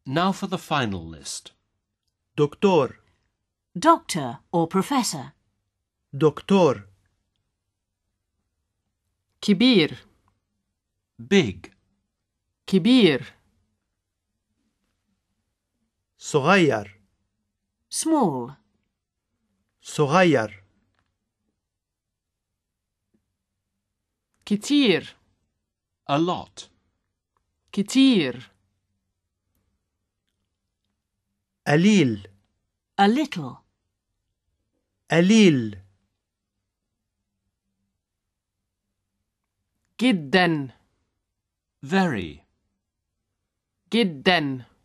Now for the final list. دكتور Doctor or professor. دكتور كبير Big, كبير صغير Small. صغير كتير a lot, كتير قليل A little. قليل جدا very, جدا